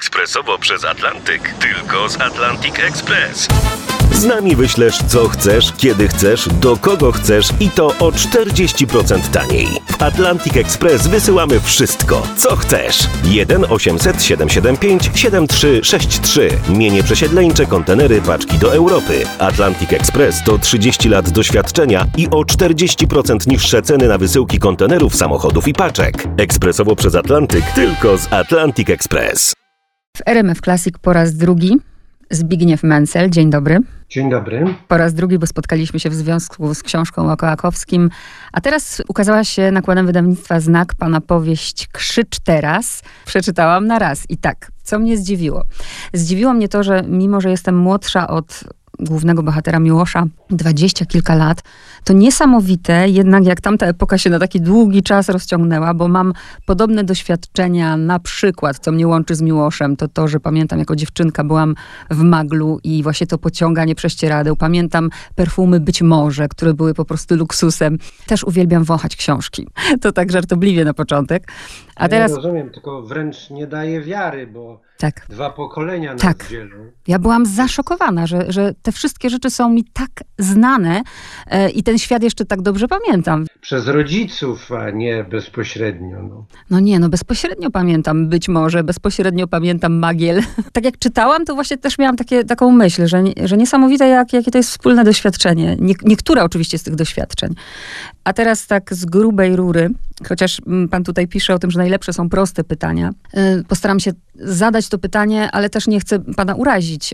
ekspresowo przez Atlantyk. Tylko z Atlantic Express. Z nami wyślesz co chcesz, kiedy chcesz, do kogo chcesz i to o 40% taniej. W Atlantic Express wysyłamy wszystko, co chcesz. 1 800 775 7363. Mienie przesiedleńcze, kontenery, paczki do Europy. Atlantic Express to 30 lat doświadczenia i o 40% niższe ceny na wysyłki kontenerów, samochodów i paczek. Ekspresowo przez Atlantyk, tylko z Atlantic Express. W RMF Classic po raz drugi Zbigniew Mencel. Dzień dobry. Dzień dobry. Po raz drugi, bo spotkaliśmy się w związku z książką o Kołakowskim. A teraz ukazała się nakładem wydawnictwa Znak pana powieść Krzycz teraz. Przeczytałam na raz. I tak, co mnie zdziwiło? Zdziwiło mnie to, że mimo, że jestem młodsza od głównego bohatera Miłosza 20 kilka lat, to niesamowite, jednak jak tamta epoka się na taki długi czas rozciągnęła, bo mam podobne doświadczenia, na przykład, co mnie łączy z Miłoszem, to, że pamiętam jako dziewczynka byłam w Maglu i właśnie to pociąganie prześcieradeł. Pamiętam perfumy Być może, które były po prostu luksusem. Też uwielbiam wąchać książki. To tak żartobliwie na początek. A teraz... Ja rozumiem, tylko wręcz nie daje wiary, bo tak. 2 pokolenia nas dzielą. Ja byłam zaszokowana, że te wszystkie rzeczy są mi tak znane i ten świat jeszcze tak dobrze pamiętam. Przez rodziców, a nie bezpośrednio. No bezpośrednio pamiętam Być może, bezpośrednio pamiętam Magiel. Tak jak czytałam, to właśnie też miałam taką myśl, że niesamowite jakie to jest wspólne doświadczenie. Niektóre oczywiście z tych doświadczeń. A teraz tak z grubej rury, chociaż pan tutaj pisze o tym, że najlepsze są proste pytania. Postaram się zadać to pytanie, ale też nie chcę pana urazić.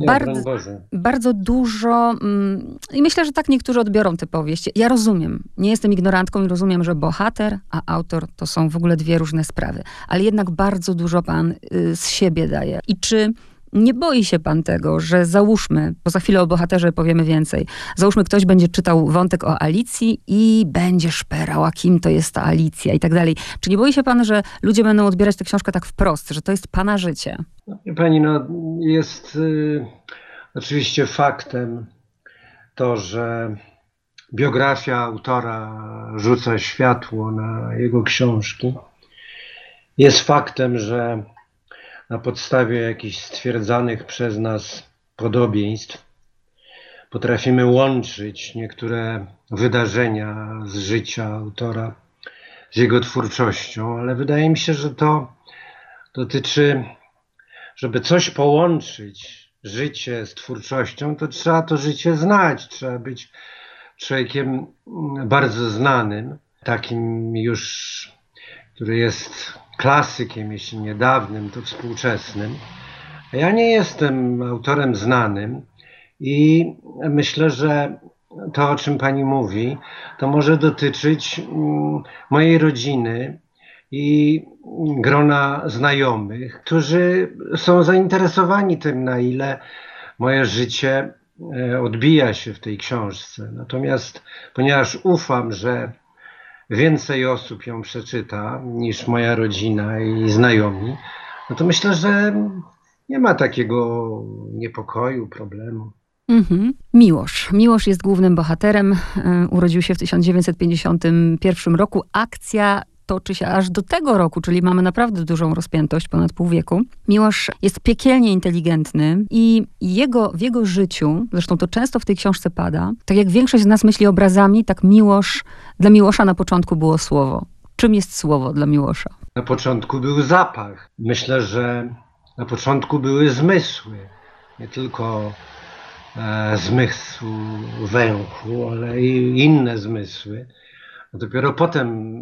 Bardzo dużo i myślę, że tak niektórzy odbiorą tę powieść. Ja rozumiem, nie jestem ignorantką i rozumiem, że bohater, a autor to są w ogóle 2 różne sprawy. Ale jednak bardzo dużo pan z siebie daje. I czy nie boi się pan tego, że załóżmy, bo za chwilę o bohaterze powiemy więcej, załóżmy ktoś będzie czytał wątek o Alicji i będzie szperał, a kim to jest ta Alicja i tak dalej. Czy nie boi się pan, że ludzie będą odbierać tę książkę tak wprost, że to jest pana życie? Pani, jest oczywiście faktem to, że biografia autora rzuca światło na jego książki. Jest faktem, że na podstawie jakichś stwierdzanych przez nas podobieństw potrafimy łączyć niektóre wydarzenia z życia autora z jego twórczością, ale wydaje mi się, że to dotyczy, żeby coś połączyć, życie z twórczością, to trzeba to życie znać, trzeba być człowiekiem bardzo znanym, takim już, który jest klasykiem, jeśli nie dawnym, to współczesnym. Ja nie jestem autorem znanym i myślę, że to, o czym pani mówi, to może dotyczyć mojej rodziny i grona znajomych, którzy są zainteresowani tym, na ile moje życie odbija się w tej książce. Natomiast ponieważ ufam, że więcej osób ją przeczyta niż moja rodzina i znajomi, no to myślę, że nie ma takiego niepokoju, problemu. Miłosz jest głównym bohaterem. Urodził się w 1951 roku. Akcja toczy się aż do tego roku, czyli mamy naprawdę dużą rozpiętość, ponad pół wieku. Miłosz jest piekielnie inteligentny i w jego życiu, zresztą to często w tej książce pada, tak jak większość z nas myśli obrazami, tak dla Miłosza na początku było słowo. Czym jest słowo dla Miłosza? Na początku był zapach. Myślę, że na początku były zmysły. Nie tylko zmysł węchu, ale i inne zmysły. A dopiero potem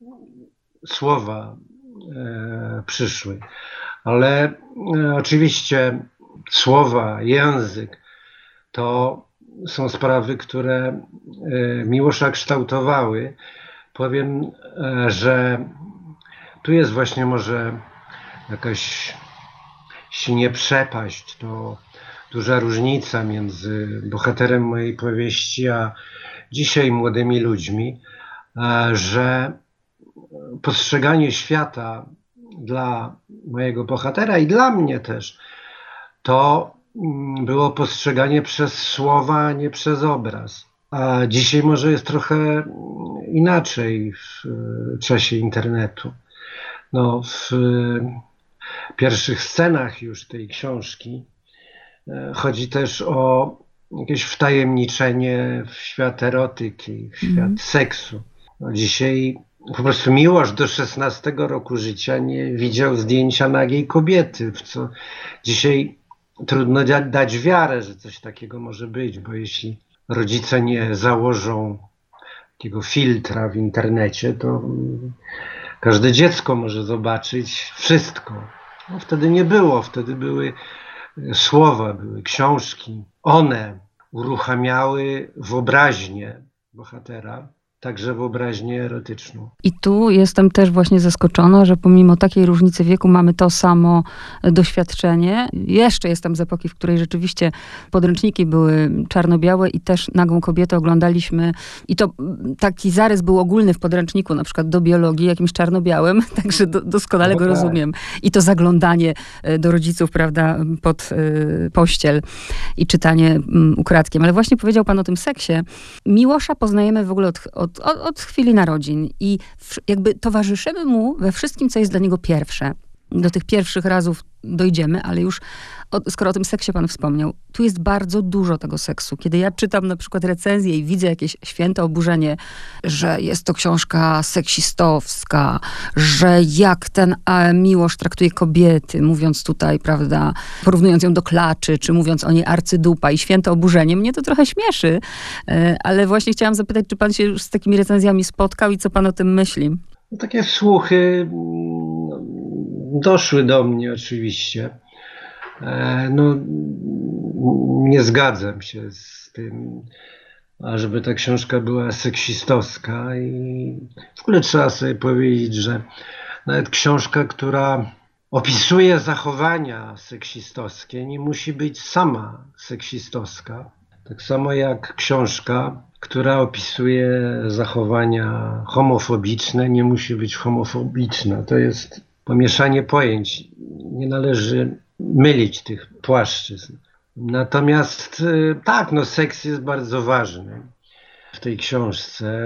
słowa przyszły. Ale oczywiście słowa, język to są sprawy, które Miłosza kształtowały. Powiem, że tu jest właśnie może jakaś, jeśli nie przepaść, to duża różnica między bohaterem mojej powieści a dzisiaj młodymi ludźmi, że postrzeganie świata dla mojego bohatera i dla mnie też to było postrzeganie przez słowa, a nie przez obraz. A dzisiaj może jest trochę inaczej w czasie internetu. pierwszych scenach już tej książki chodzi też o jakieś wtajemniczenie w świat erotyki, w świat seksu. No dzisiaj po prostu Miłosz do 16 roku życia nie widział zdjęcia nagiej kobiety, w co dzisiaj trudno dać wiarę, że coś takiego może być, bo jeśli rodzice nie założą takiego filtra w internecie, to każde dziecko może zobaczyć wszystko. No, wtedy nie było, wtedy były słowa, były książki. One uruchamiały wyobraźnię bohatera, także wyobraźnię erotyczną. I tu jestem też właśnie zaskoczona, że pomimo takiej różnicy wieku mamy to samo doświadczenie. Jeszcze jestem z epoki, w której rzeczywiście podręczniki były czarno-białe i też Nagą kobietę oglądaliśmy. I to taki zarys był ogólny w podręczniku, na przykład do biologii, jakimś czarno-białym, także doskonale go rozumiem. I to zaglądanie do rodziców, prawda, pod pościel i czytanie ukradkiem. Ale właśnie powiedział pan o tym seksie. Miłosza poznajemy w ogóle od chwili narodzin i jakby towarzyszymy mu we wszystkim, co jest dla niego pierwsze. Do tych pierwszych razów dojdziemy, ale już skoro o tym seksie pan wspomniał, tu jest bardzo dużo tego seksu. Kiedy ja czytam na przykład recenzję i widzę jakieś święte oburzenie, że jest to książka seksistowska, że jak ten Miłosz traktuje kobiety, mówiąc tutaj, prawda, porównując ją do klaczy, czy mówiąc o niej arcydupa i święte oburzenie, mnie to trochę śmieszy, ale właśnie chciałam zapytać, czy pan się już z takimi recenzjami spotkał i co pan o tym myśli? No, takie słuchy doszły do mnie oczywiście. No, nie zgadzam się z tym, ażeby ta książka była seksistowska i w ogóle trzeba sobie powiedzieć, że nawet książka, która opisuje zachowania seksistowskie, nie musi być sama seksistowska. Tak samo jak książka, która opisuje zachowania homofobiczne, nie musi być homofobiczna. To jest pomieszanie pojęć. Nie należy mylić tych płaszczyzn. Natomiast tak, no seks jest bardzo ważny w tej książce,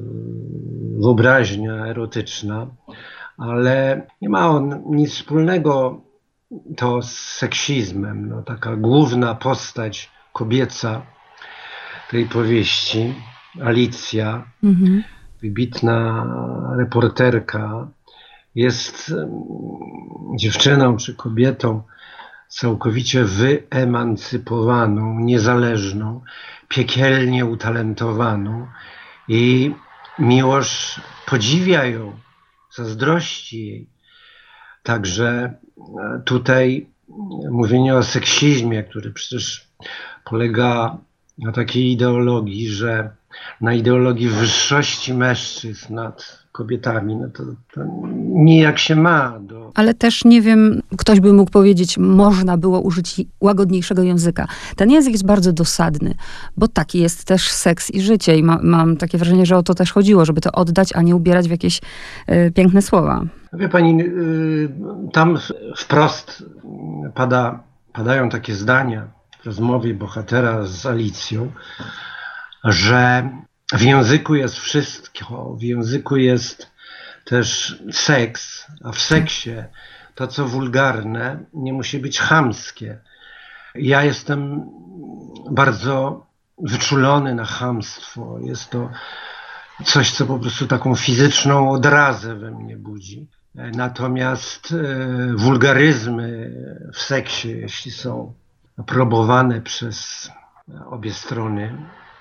wyobraźnia erotyczna, ale nie ma on nic wspólnego to z seksizmem. No, taka główna postać kobieca tej powieści, Alicja, wybitna reporterka, jest dziewczyną czy kobietą całkowicie wyemancypowaną, niezależną, piekielnie utalentowaną i Miłosz podziwia ją, zazdrości jej. Także tutaj mówienie o seksizmie, który przecież polega na takiej ideologii, że na ideologii wyższości mężczyzn nad kobietami, no to nijak się ma do... Ale też nie wiem, ktoś by mógł powiedzieć, można było użyć łagodniejszego języka. Ten język jest bardzo dosadny, bo taki jest też seks i życie i mam takie wrażenie, że o to też chodziło, żeby to oddać, a nie ubierać w jakieś piękne słowa. Wie pani, tam wprost padają takie zdania w rozmowie bohatera z Alicją, że w języku jest wszystko, w języku jest też seks, a w seksie to, co wulgarne, nie musi być chamskie. Ja jestem bardzo wyczulony na chamstwo. Jest to coś, co po prostu taką fizyczną odrazę we mnie budzi. Natomiast wulgaryzmy w seksie, jeśli są aprobowane przez obie strony,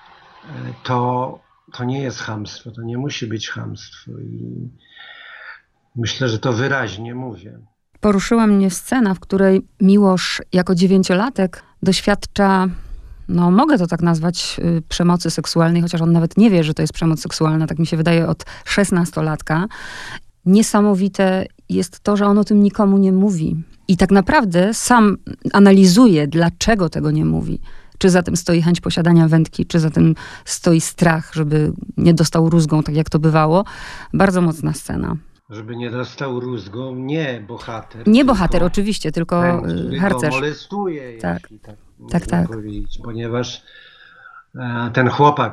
to nie jest chamstwo, to nie musi być chamstwo i myślę, że to wyraźnie mówię. Poruszyła mnie scena, w której Miłosz jako 9-latek doświadcza, no mogę to tak nazwać, przemocy seksualnej, chociaż on nawet nie wie, że to jest przemoc seksualna, tak mi się wydaje, od 16-latka. Niesamowite jest to, że on o tym nikomu nie mówi. I tak naprawdę sam analizuje, dlaczego tego nie mówi. Czy za tym stoi chęć posiadania wędki, czy za tym stoi strach, żeby nie dostał rózgą, tak jak to bywało. Bardzo mocna scena. Żeby nie dostał rózgą, nie bohater. Nie bohater, oczywiście, tylko harcerz. Go molestuje, tak. jeśli tak Tak, można tak. powiedzieć, ponieważ ten chłopak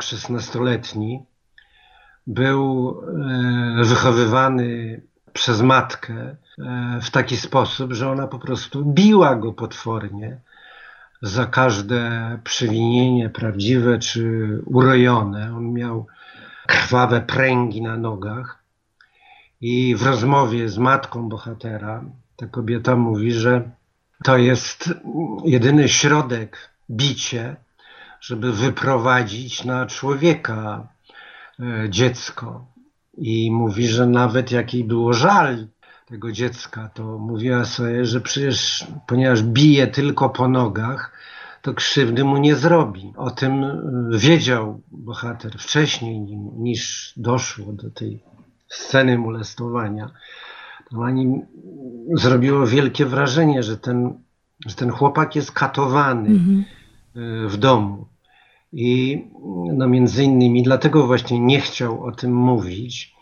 16-letni był wychowywany przez matkę w taki sposób, że ona po prostu biła go potwornie za każde przewinienie, prawdziwe czy urojone. On miał krwawe pręgi na nogach i w rozmowie z matką bohatera ta kobieta mówi, że to jest jedyny środek, bicie, żeby wyprowadzić na człowieka dziecko. I mówi, że nawet jak jej było żal tego dziecka, to mówiła sobie, że przecież ponieważ bije tylko po nogach, to krzywdy mu nie zrobi. O tym wiedział bohater wcześniej, niż doszło do tej sceny molestowania. To na nim zrobiło wielkie wrażenie, że ten chłopak jest katowany w domu. I no między innymi dlatego właśnie nie chciał o tym mówić,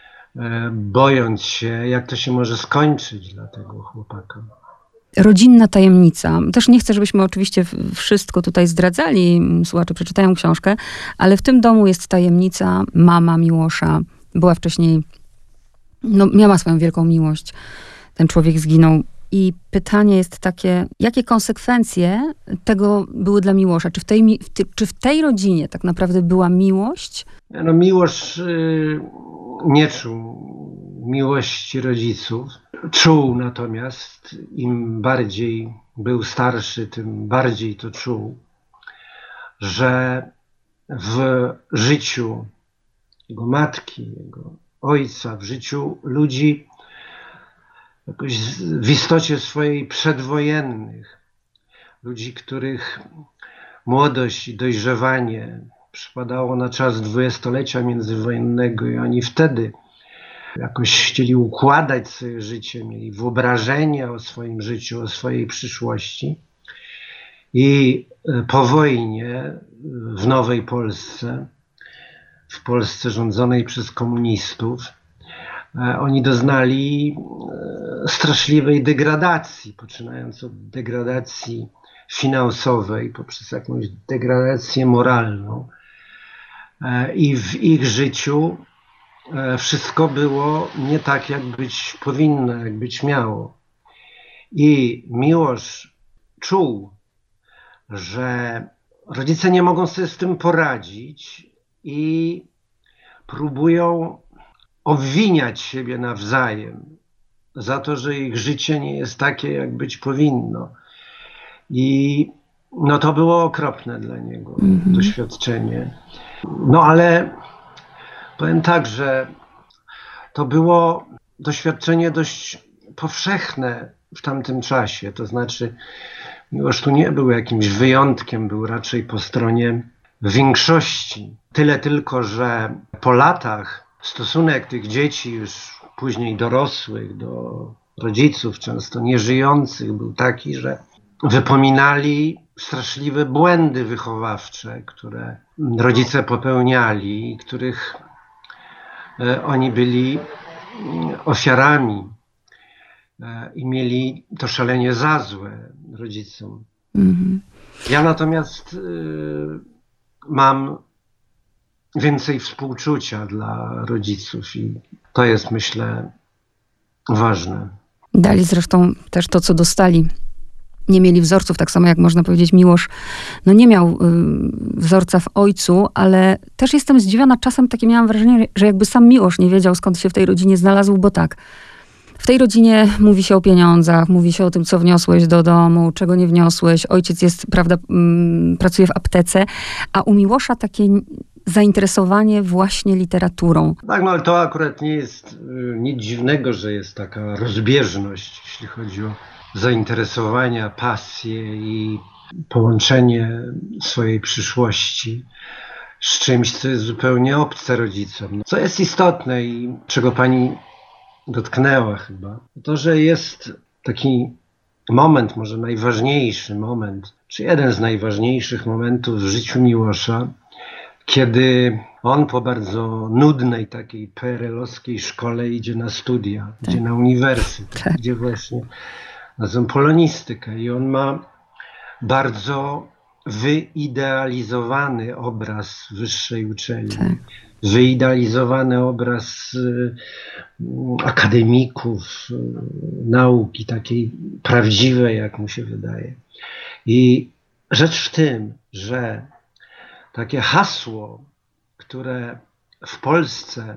bojąc się, jak to się może skończyć dla tego chłopaka. Rodzinna tajemnica. Też nie chcę, żebyśmy oczywiście wszystko tutaj zdradzali. Słuchacze przeczytają książkę, ale w tym domu jest tajemnica. Mama Miłosza była wcześniej, miała swoją wielką miłość. Ten człowiek zginął. I pytanie jest takie, jakie konsekwencje tego były dla Miłosza? Czy w tej rodzinie tak naprawdę była miłość? No Miłosz nie czuł miłości rodziców. Czuł natomiast, im bardziej był starszy, tym bardziej to czuł, że w życiu jego matki, jego ojca, w życiu ludzi jakoś w istocie swojej przedwojennych, ludzi, których młodość i dojrzewanie przypadało na czas dwudziestolecia międzywojennego i oni wtedy jakoś chcieli układać swoje życie, mieli wyobrażenia o swoim życiu, o swojej przyszłości. I po wojnie w Nowej Polsce, w Polsce rządzonej przez komunistów, oni doznali straszliwej degradacji, poczynając od degradacji finansowej, poprzez jakąś degradację moralną. I w ich życiu wszystko było nie tak, jak być powinno, jak być miało. I Miłosz czuł, że rodzice nie mogą sobie z tym poradzić i próbują obwiniać siebie nawzajem za to, że ich życie nie jest takie, jak być powinno. I no to było okropne dla niego doświadczenie. No ale powiem tak, że to było doświadczenie dość powszechne w tamtym czasie. To znaczy Miłosz tu nie był jakimś wyjątkiem, był raczej po stronie większości. Tyle tylko, że po latach stosunek tych dzieci, już później dorosłych, do rodziców, często nieżyjących, był taki, że wypominali straszliwe błędy wychowawcze, które rodzice popełniali i których oni byli ofiarami i mieli to szalenie za złe rodzicom. Ja natomiast mam więcej współczucia dla rodziców i to jest, myślę, ważne. Dali zresztą też to, co dostali. Nie mieli wzorców, tak samo jak można powiedzieć Miłosz, nie miał wzorca w ojcu, ale też jestem zdziwiona, czasem takie miałam wrażenie, że jakby sam Miłosz nie wiedział, skąd się w tej rodzinie znalazł, bo tak, w tej rodzinie mówi się o pieniądzach, mówi się o tym, co wniosłeś do domu, czego nie wniosłeś. Ojciec jest, prawda, pracuje w aptece, a u Miłosza takie zainteresowanie właśnie literaturą. Tak, no ale to akurat nie jest nic dziwnego, że jest taka rozbieżność, jeśli chodzi o zainteresowania, pasje i połączenie swojej przyszłości z czymś, co jest zupełnie obce rodzicom. Co jest istotne i czego pani dotknęła chyba, to, że jest taki moment, może najważniejszy moment, czy jeden z najważniejszych momentów w życiu Miłosza, kiedy on po bardzo nudnej takiej PRL-owskiej szkole idzie na studia, idzie na uniwersytet, gdzie właśnie na polonistykę i on ma bardzo wyidealizowany obraz wyższej uczelni, Tak. wyidealizowany obraz akademików, nauki takiej prawdziwej, jak mu się wydaje. I rzecz w tym, że takie hasło, które w Polsce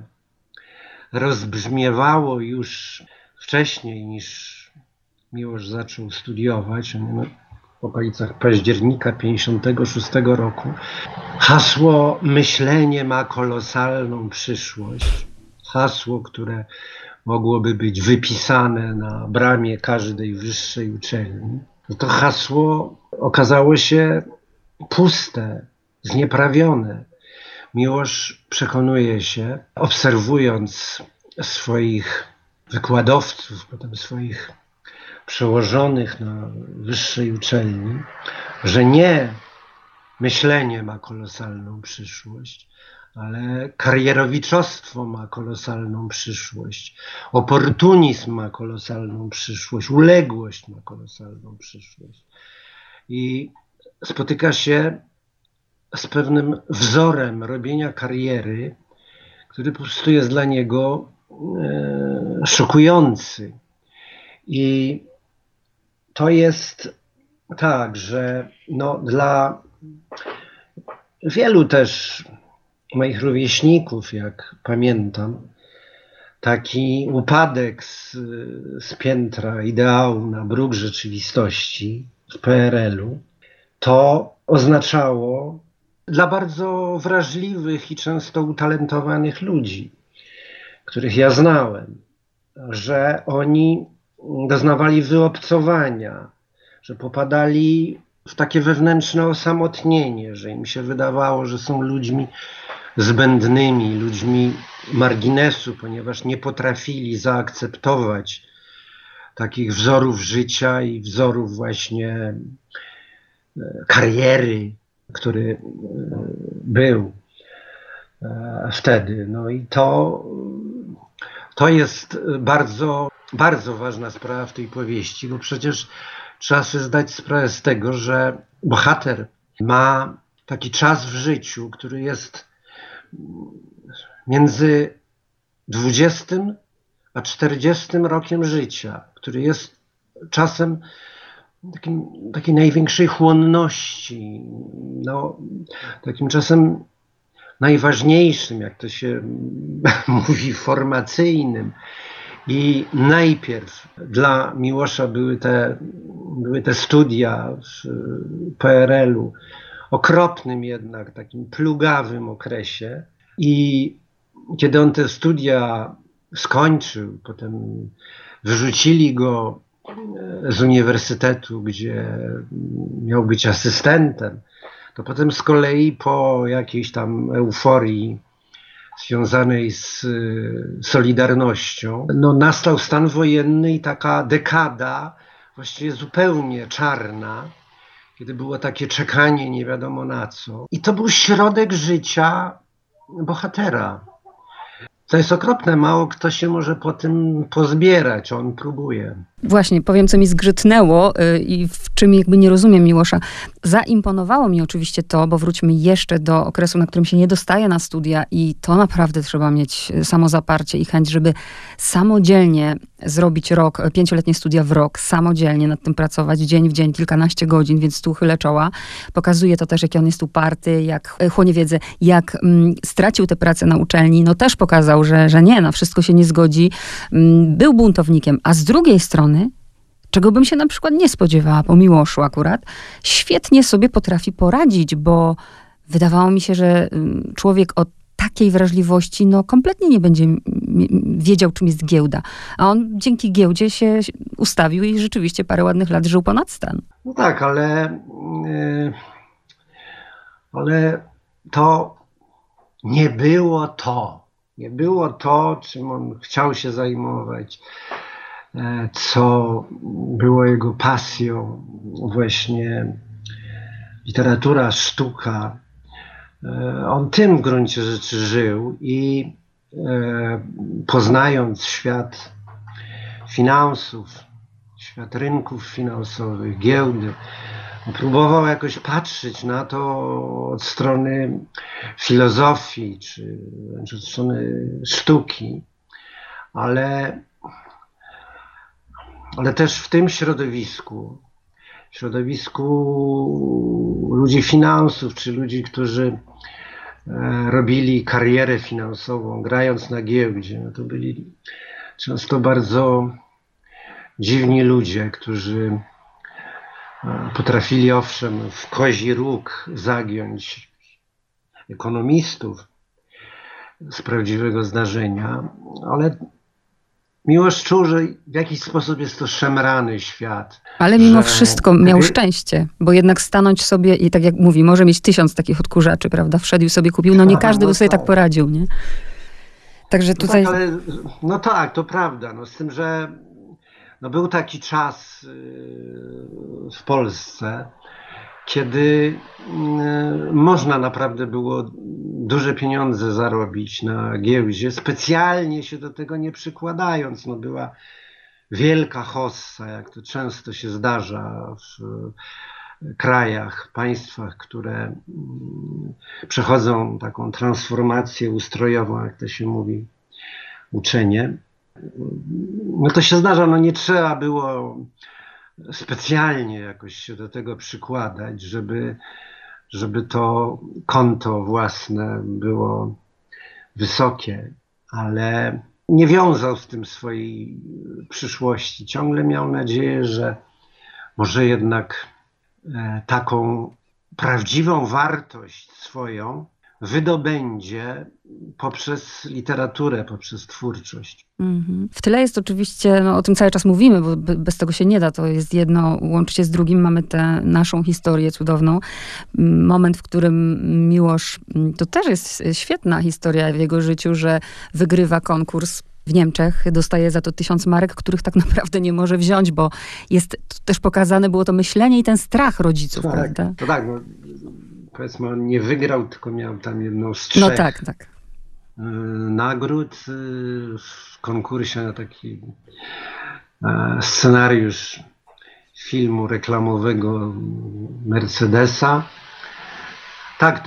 rozbrzmiewało już wcześniej niż Miłosz zaczął studiować, w okolicach października 1956 roku. Hasło "myślenie ma kolosalną przyszłość", hasło, które mogłoby być wypisane na bramie każdej wyższej uczelni. To hasło okazało się puste, znieprawione. Miłosz przekonuje się, obserwując swoich wykładowców, potem swoich przełożonych na wyższej uczelni, że nie myślenie ma kolosalną przyszłość, ale karierowiczostwo ma kolosalną przyszłość, oportunizm ma kolosalną przyszłość, uległość ma kolosalną przyszłość. I spotyka się z pewnym wzorem robienia kariery, który po prostu jest dla niego szokujący. I to jest tak, że dla wielu też moich rówieśników, jak pamiętam, taki upadek z piętra ideału na bruk rzeczywistości w PRL-u, to oznaczało dla bardzo wrażliwych i często utalentowanych ludzi, których ja znałem, że oni doznawali wyobcowania, że popadali w takie wewnętrzne osamotnienie, że im się wydawało, że są ludźmi zbędnymi, ludźmi marginesu, ponieważ nie potrafili zaakceptować takich wzorów życia i wzorów właśnie kariery, który był wtedy. No i to jest bardzo, bardzo ważna sprawa w tej powieści, bo przecież trzeba sobie zdać sprawę z tego, że bohater ma taki czas w życiu, który jest między 20 a 40 rokiem życia, który jest czasem takiej największej chłonności, takim czasem najważniejszym, jak to się mówi, formacyjnym. I najpierw dla Miłosza były te studia w PRL-u, okropnym jednak, takim plugawym okresie. I kiedy on te studia skończył, potem wyrzucili go z uniwersytetu, gdzie miał być asystentem, to potem z kolei po jakiejś tam euforii związanej z Solidarnością, nastał stan wojenny i taka dekada właściwie zupełnie czarna, kiedy było takie czekanie nie wiadomo na co. I to był środek życia bohatera. To jest okropne, mało kto się może po tym pozbierać, on próbuje. Właśnie, powiem, co mi zgrzytnęło i w czym jakby nie rozumiem Miłosza. Zaimponowało mi oczywiście to, bo wróćmy jeszcze do okresu, na którym się nie dostaje na studia i to naprawdę trzeba mieć samozaparcie i chęć, żeby samodzielnie zrobić rok, 5-letnie studia w rok, samodzielnie nad tym pracować, dzień w dzień, kilkanaście godzin, więc tu chylę czoła. Pokazuje to też, jaki on jest uparty, jak chłonie wiedzę, jak stracił tę pracę na uczelni, też pokazał, że nie, na wszystko się nie zgodzi. Był buntownikiem, a z drugiej strony, czego bym się na przykład nie spodziewała po Miłoszu akurat, świetnie sobie potrafi poradzić, bo wydawało mi się, że człowiek o takiej wrażliwości kompletnie nie będzie wiedział, czym jest giełda. A on dzięki giełdzie się ustawił i rzeczywiście parę ładnych lat żył ponad stan. No tak, ale to nie było to. Nie było to, czym on chciał się zajmować, co było jego pasją, właśnie literatura, sztuka. On tym w gruncie rzeczy żył i poznając świat finansów, świat rynków finansowych, giełdy, próbował jakoś patrzeć na to od strony filozofii, czy wręcz od strony sztuki, ale też w tym środowisku ludzi finansów, czy ludzi, którzy robili karierę finansową, grając na giełdzie. No to byli często bardzo dziwni ludzie, którzy potrafili owszem w kozi róg zagiąć ekonomistów z prawdziwego zdarzenia, ale Miłosz czuł, że w jakiś sposób jest to szemrany świat. Ale mimo wszystko miał szczęście, bo jednak stanąć sobie i tak jak mówi, może mieć 1000 takich odkurzaczy, prawda? Wszedł i sobie kupił. No nie każdy by sobie tak poradził, nie? Także tutaj... No tak, to prawda. No, z tym, że był taki czas w Polsce, kiedy można naprawdę było duże pieniądze zarobić na giełdzie, specjalnie się do tego nie przykładając. No była wielka hossa, jak to często się zdarza w krajach, państwach, które przechodzą taką transformację ustrojową, jak to się mówi, uczenie. No to się zdarza, no nie trzeba było specjalnie jakoś się do tego przykładać, żeby to konto własne było wysokie, ale nie wiązał z tym swojej przyszłości. Ciągle miał nadzieję, że może jednak taką prawdziwą wartość swoją wydobędzie poprzez literaturę, poprzez twórczość. W tyle jest oczywiście, no o tym cały czas mówimy, bo bez tego się nie da, to jest jedno, łącznie z drugim mamy tę naszą historię cudowną. Moment, w którym Miłosz, to też jest świetna historia w jego życiu, że wygrywa konkurs w Niemczech, dostaje za to 1000 marek, których tak naprawdę nie może wziąć, bo jest też pokazane było to myślenie i ten strach rodziców, tak, prawda? To tak, no, powiedzmy on nie wygrał, tylko miał tam jedną z 3 no tak. nagród w konkursie na taki scenariusz filmu reklamowego Mercedesa. Tak,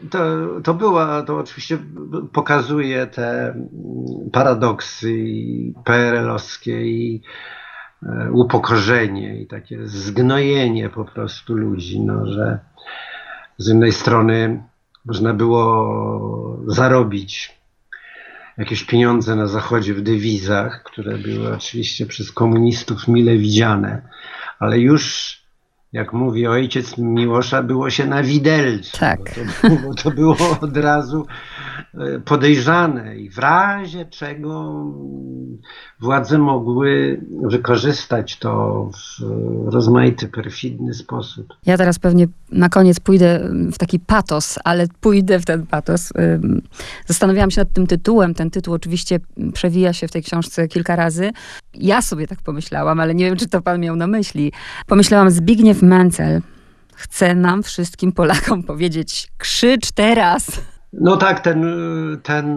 to oczywiście pokazuje te paradoksy PRL-owskie i upokorzenie i takie zgnojenie po prostu ludzi, no, że z jednej strony można było zarobić jakieś pieniądze na Zachodzie w dewizach, które były oczywiście przez komunistów mile widziane, ale już, jak mówi ojciec Miłosza, było się na widelcu. Tak. Bo to było od razu podejrzane i w razie czego władze mogły wykorzystać to w rozmaity, perfidny sposób. Ja teraz pewnie na koniec pójdę w taki patos, ale pójdę w ten patos. Zastanawiałam się nad tym tytułem. Ten tytuł oczywiście przewija się w tej książce kilka razy. Ja sobie tak pomyślałam, ale nie wiem, czy to pan miał na myśli. Pomyślałam, Zbigniew Mencel chce nam wszystkim Polakom powiedzieć: krzycz teraz! No tak, ten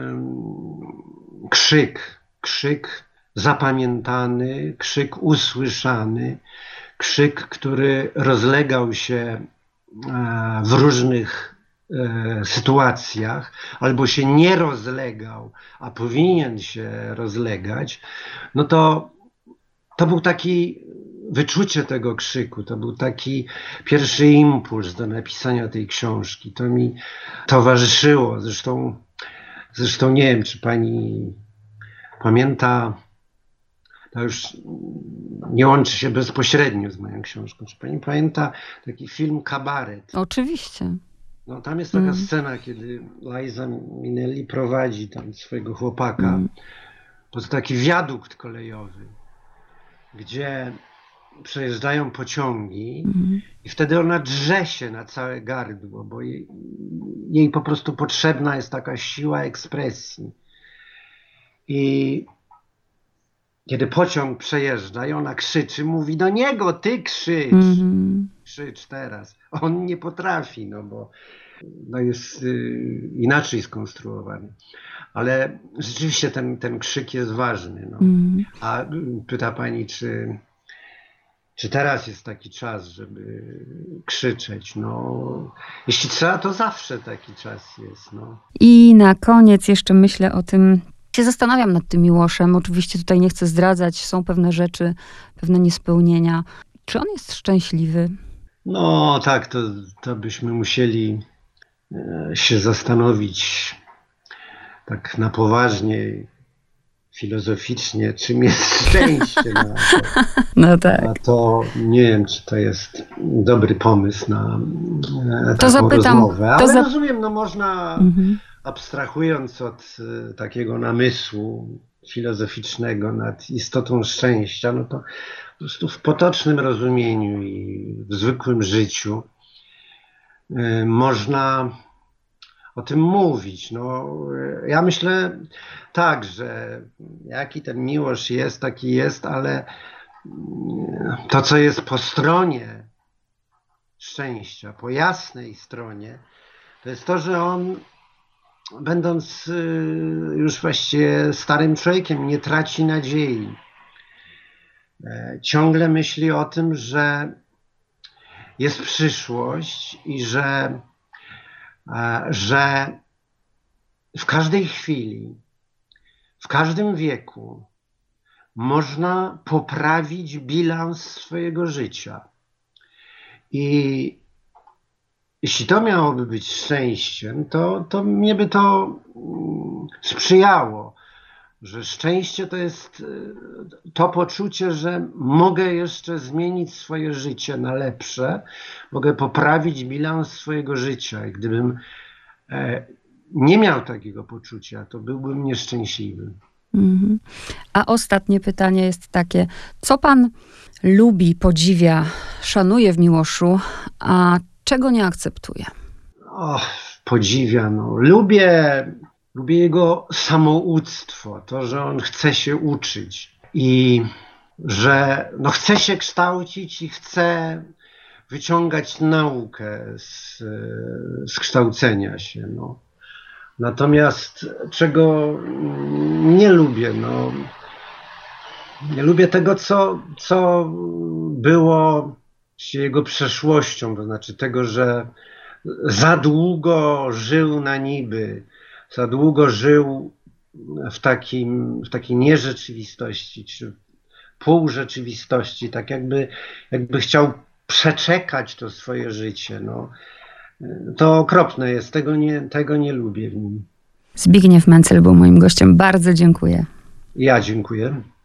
krzyk zapamiętany, krzyk usłyszany, krzyk, który rozlegał się w różnych sytuacjach, albo się nie rozlegał, a powinien się rozlegać, no to był taki wyczucie tego krzyku, to był taki pierwszy impuls do napisania tej książki. To mi towarzyszyło. Zresztą nie wiem, czy pani pamięta, to już nie łączy się bezpośrednio z moją książką. Czy pani pamięta taki film Kabaret? Oczywiście. No, tam jest taka scena, kiedy Liza Minnelli prowadzi tam swojego chłopaka. To jest taki wiadukt kolejowy, gdzie przejeżdżają pociągi i wtedy ona drze się na całe gardło, bo jej po prostu potrzebna jest taka siła ekspresji. I kiedy pociąg przejeżdża i ona krzyczy, mówi do niego: ty krzycz, krzycz teraz. On nie potrafi, no bo jest inaczej skonstruowany. Ale rzeczywiście ten krzyk jest ważny. No. A pyta pani, czy czy teraz jest taki czas, żeby krzyczeć? No, jeśli trzeba, to zawsze taki czas jest. No. I na koniec jeszcze myślę o tym, się zastanawiam nad tym Miłoszem. Oczywiście tutaj nie chcę zdradzać, są pewne rzeczy, pewne niespełnienia. Czy on jest szczęśliwy? No tak, to byśmy musieli się zastanowić tak na poważnie, filozoficznie, czym jest szczęście. No tak. A to nie wiem, czy to jest dobry pomysł na taką zapytam, rozmowę. Ale rozumiem, no można, abstrahując od takiego namysłu filozoficznego nad istotą szczęścia, no to po prostu w potocznym rozumieniu i w zwykłym życiu można o tym mówić. No, ja myślę tak, że jaki ten Miłosz jest, taki jest, ale to, co jest po stronie szczęścia, po jasnej stronie, to jest to, że on, będąc już właściwie starym człowiekiem, nie traci nadziei. Ciągle myśli o tym, że jest przyszłość i że w każdej chwili, w każdym wieku można poprawić bilans swojego życia. I jeśli to miałoby być szczęściem, to mnie by to sprzyjało, że szczęście to jest to poczucie, że mogę jeszcze zmienić swoje życie na lepsze, mogę poprawić bilans swojego życia. I gdybym nie miał takiego poczucia, to byłbym nieszczęśliwy. A ostatnie pytanie jest takie, co pan lubi, podziwia, szanuje w Miłoszu, a czego nie akceptuje? Podziwia, no. Lubię jego samouctwo, to, że on chce się uczyć i że chce się kształcić i chce wyciągać naukę z kształcenia się. No. Natomiast czego nie lubię, nie lubię tego, co było jego przeszłością, to znaczy tego, że za długo żył na niby, za długo żył w takiej nierzeczywistości, czy półrzeczywistości, tak jakby chciał przeczekać to swoje życie. No. To okropne jest, tego nie lubię w nim. Zbigniew Mencel był moim gościem. Bardzo dziękuję. Ja dziękuję.